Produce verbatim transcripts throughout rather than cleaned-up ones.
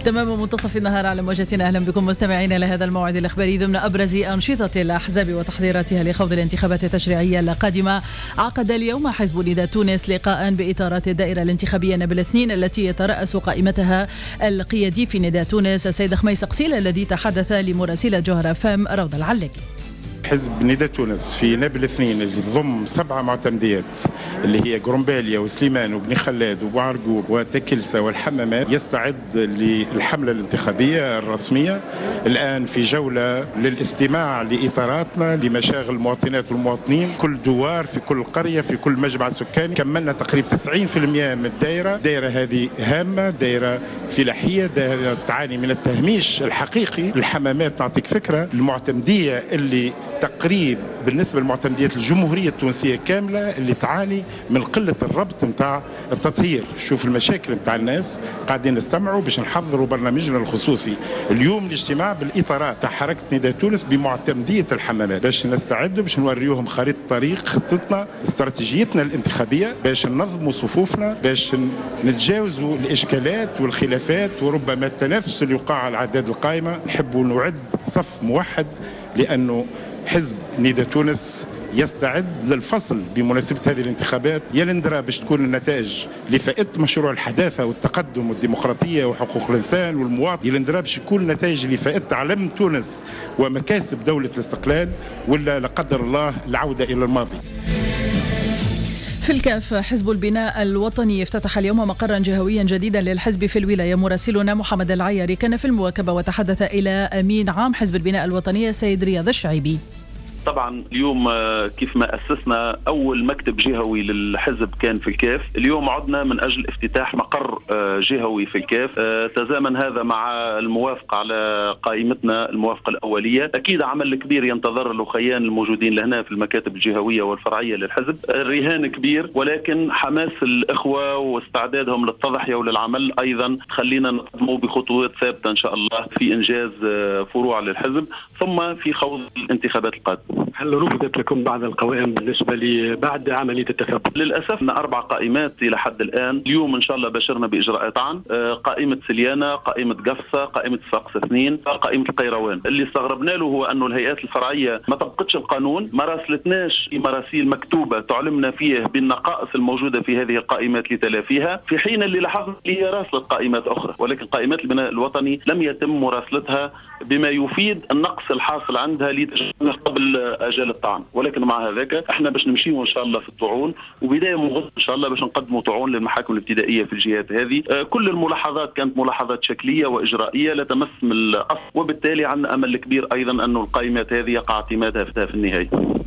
تمام منتصف النهار على موجتنا. أهلا بكم مستمعينا لهذا الموعد الإخباري ضمن أبرز أنشطة الأحزاب وتحضيراتها لخوض الانتخابات التشريعية القادمة. عقد اليوم حزب نداء تونس لقاء بإطارات الدائرة الانتخابية نابل اثنين التي يترأس قائمتها القيادي في نداء تونس السيد خميس قصيل، الذي تحدث لمراسلة جوهرة فام روضة العلاقي. حزب نداء تونس في نابل اثنين اللي تضم سبعة معتمديات اللي هي قرنباليا وسليمان وبني خلاد وبوعرقوق وتكلسة والحمامات يستعد للحملة الانتخابية الرسمية الآن في جولة للاستماع لإطاراتنا لمشاغل المواطنات والمواطنين، كل دوار في كل قرية في كل مجمع سكاني. كملنا تقريبا تسعين بالمئة من الدائرة. الدائرة هذه هامة، دائرة فلاحية، دائرة تعاني من التهميش الحقيقي. الحمامات نعطيك فكرة، المعتمدية اللي تقريب بالنسبة للمعتمديات الجمهورية التونسية كاملة اللي تعاني من قلة الربط متاع التطهير. شوف المشاكل متاع الناس، قاعدين نستمعوا باش نحضروا برنامجنا الخصوصي اليوم الاجتماع بالإطارات تاع حركة نداء تونس بمعتمدية الحمامات باش نستعدوا باش نوريوهم خريطة طريق، خطتنا، استراتيجيتنا الانتخابية باش ننظموا صفوفنا، باش نتجاوزوا الإشكالات والخلافات وربما التنافس اللي يوقع على الأعداد القائمة. نحبوا نعد صف موحد لأنه حزب نداء تونس يستعد للفصل بمناسبة هذه الانتخابات. يلندرى باش تكون النتائج لفائدة مشروع الحداثة والتقدم والديمقراطية وحقوق الإنسان والمواطن. يلندرى باش يكون نتائج لفائدة علم تونس ومكاسب دولة الاستقلال، ولا لا قدر الله العودة إلى الماضي. في الكاف، حزب البناء الوطني افتتح اليوم مقرا جهويا جديدا للحزب في الولاية. مراسلنا محمد العياري كان في المواكبة وتحدث إلى أمين عام حزب البناء الوطني سيد رياض الشعيبي. طبعا اليوم كيف ما أسسنا أول مكتب جهوي للحزب كان في الكاف، اليوم عدنا من أجل افتتاح مقر جهوي في الكاف. تزامن هذا مع الموافقة على قائمتنا الموافقة الأولية. أكيد عمل كبير ينتظر الأخيان الموجودين لهنا في المكاتب الجهوية والفرعية للحزب. الرهان كبير، ولكن حماس الإخوة واستعدادهم للتضحية وللعمل أيضا خلينا نقدموا بخطوات ثابتة إن شاء الله في إنجاز فروع للحزب ثم في خوض الانتخابات القادمة. هل رفضت لكم بعض القوائم بالنسبة لي بعد عملية التثبت؟ للأسف أربع قائمات إلى حد الآن. اليوم إن شاء الله بشرنا بإجراءات عن قائمة سليانة، قائمة قفصة، قائمة صفاقس اثنين، قائمة القيروان. اللي استغربنا له هو أنه الهيئات الفرعية ما طبقتش القانون، ما راسلتناش مراسيل مكتوبة تعلمنا فيه بالنقائص الموجودة في هذه القائمات لتلافيها، في حين اللي لاحظنا هي راسلت قائمات أخرى، ولكن قائمات البناء الوطني لم يتم مراسلتها بما يفيد النقص الحاصل عندها لتجنب قبل أجل الطعن. ولكن مع هذاك احنا باش نمشيو ان شاء الله في الطعون، وبدايه من غد ان شاء الله باش نقدموا طعون للمحاكم الابتدائيه في الجهات هذه. آه كل الملاحظات كانت ملاحظات شكليه واجرائيه لا تمس من الاصل، وبالتالي عندنا امل كبير ايضا انه القائمات هذه يقع اعتمادها في النهايه.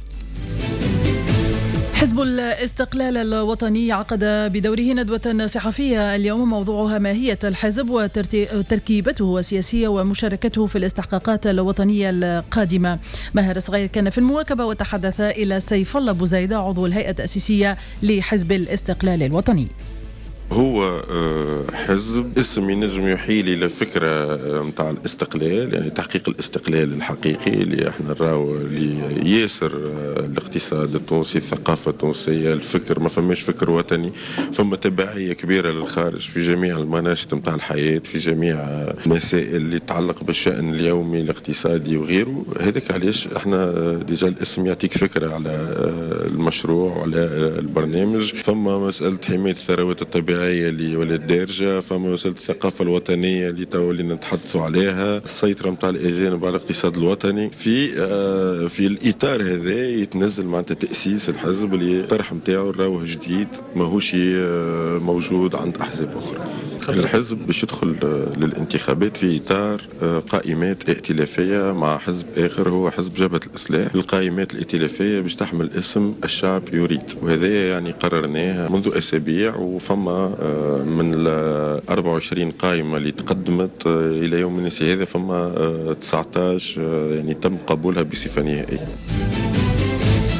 حزب الاستقلال الوطني عقد بدوره ندوة صحفية اليوم موضوعها ماهية الحزب وتركيبته السياسية ومشاركته في الاستحقاقات الوطنية القادمة. ماهر صغير كان في المواكبة وتحدث إلى سيف الله بوزيدة عضو الهيئة التأسيسية لحزب الاستقلال الوطني. هو حزب اسم ينجم يحيل إلى فكرة متاع الاستقلال، يعني تحقيق الاستقلال الحقيقي اللي احنا نراو اللي ياسر الاقتصاد التونسي، الثقافة التونسية، الفكر. ما فماش فكر وطني، فما تبعية كبيرة للخارج في جميع المناشط متاع الحياة، في جميع المسائل اللي تتعلق بالشأن اليومي الاقتصادي وغيره. هذاك علاش احنا ديجا الاسم يعطيك فكرة على المشروع وعلى البرنامج. فما مسألة حماية الثروات الطبيعية اللي ولات دارجة، فما مسألة الثقافة الوطنية اللي تو اللي نتحدثوا عليها، السيطرة متاع الأجانب على الاقتصاد الوطني. في آه في الإطار هذا يتنزل معناتها تأسيس الحزب اللي الطرح متاعه راهو جديد ماهوش آه موجود عند أحزاب أخرى. الحزب باش يدخل آه للانتخابات في إطار آه قائمات ائتلافية مع حزب آخر هو حزب جبهة الإصلاح. القائمات الائتلافية باش تحمل اسم الشعب يريد، وهذا يعني قررناه منذ أسابيع. وفما من ال أربعة وعشرين قائمة اللي تقدمت إلى يومنا هذا فما تسعة عشر يعني تم قبولها بصفة نهائية.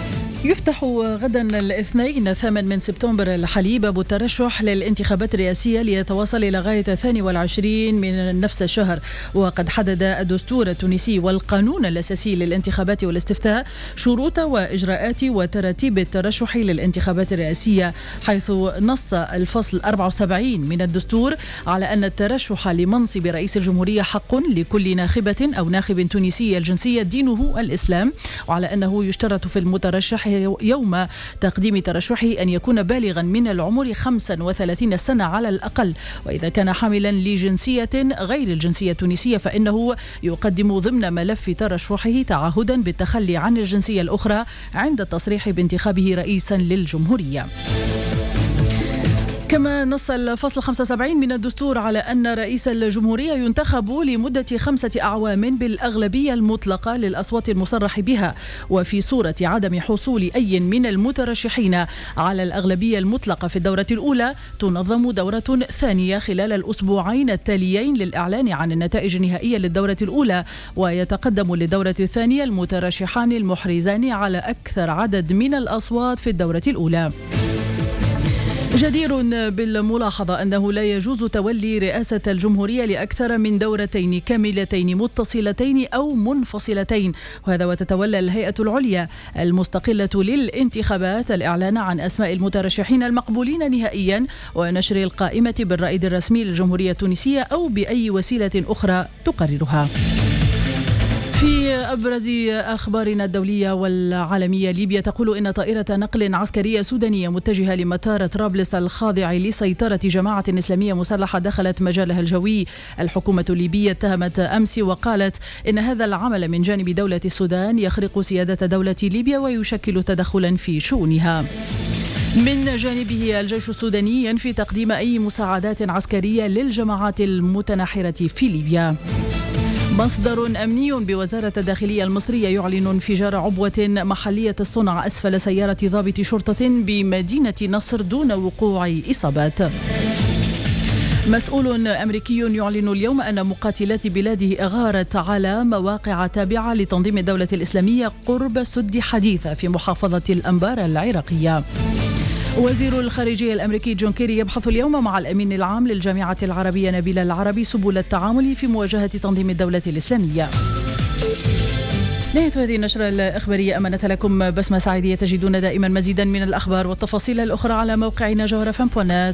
يفتح غدا الاثنين الثامن من سبتمبر الحالي باب الترشح للانتخابات الرئاسية ليتواصل إلى غاية الثاني والعشرين من نفس الشهر. وقد حدد الدستور التونسي والقانون الأساسي للانتخابات والاستفتاء شروط وإجراءات وتراتيب الترشح للانتخابات الرئاسية، حيث نص الفصل أربعة وسبعين من الدستور على أن الترشح لمنصب رئيس الجمهورية حق لكل ناخبة أو ناخب تونسي الجنسية دينه الإسلام، وعلى أنه يشترط في المترشح يوم تقديم ترشحه أن يكون بالغا من العمر خمسة وثلاثين سنة على الأقل، وإذا كان حاملا لجنسية غير الجنسية التونسية فإنه يقدم ضمن ملف ترشحه تعهدا بالتخلي عن الجنسية الأخرى عند التصريح بانتخابه رئيسا للجمهورية. كما نص الفصل خمسة وسبعين من الدستور على أن رئيس الجمهورية ينتخب لمدة خمسة أعوام بالأغلبية المطلقة للأصوات المصرح بها، وفي صورة عدم حصول أي من المترشحين على الأغلبية المطلقة في الدورة الأولى تنظم دورة ثانية خلال الأسبوعين التاليين للإعلان عن النتائج النهائية للدورة الأولى، ويتقدم للدورة الثانية المترشحان المحرزان على أكثر عدد من الأصوات في الدورة الأولى. جدير بالملاحظة أنه لا يجوز تولي رئاسة الجمهورية لأكثر من دورتين كاملتين متصلتين أو منفصلتين، وهذا وتتولى الهيئة العليا المستقلة للانتخابات الإعلان عن أسماء المترشحين المقبولين نهائيا ونشر القائمة بالرائد الرسمي للجمهورية التونسية أو بأي وسيلة أخرى تقررها. في أبرز أخبارنا الدولية والعالمية، ليبيا تقول إن طائرة نقل عسكرية سودانية متجهة لمطار طرابلس الخاضع لسيطرة جماعة إسلامية مسلحة دخلت مجالها الجوي. الحكومة الليبية اتهمت أمس وقالت إن هذا العمل من جانب دولة السودان يخرق سيادة دولة ليبيا ويشكل تدخلا في شؤونها. من جانبه الجيش السوداني ينفي تقديم أي مساعدات عسكرية للجماعات المتناحرة في ليبيا. مصدر أمني بوزارة الداخلية المصرية يعلن انفجار عبوة محلية الصنع أسفل سيارة ضابط شرطة بمدينة نصر دون وقوع إصابات. مسؤول أمريكي يعلن اليوم أن مقاتلات بلاده أغارت على مواقع تابعة لتنظيم الدولة الإسلامية قرب سد حديثة في محافظة الأنبار العراقية. وزير الخارجية الأمريكي جون كيري يبحث اليوم مع الأمين العام للجامعة العربية نبيل العربي سبل التعامل في مواجهة تنظيم الدولة الإسلامية. نهاية هذه النشرة الإخبارية. أمانة لكم بسمة سعيدية. تجدون دائما مزيدا من الأخبار والتفاصيل الأخرى على موقعنا جوهر فم بوينت.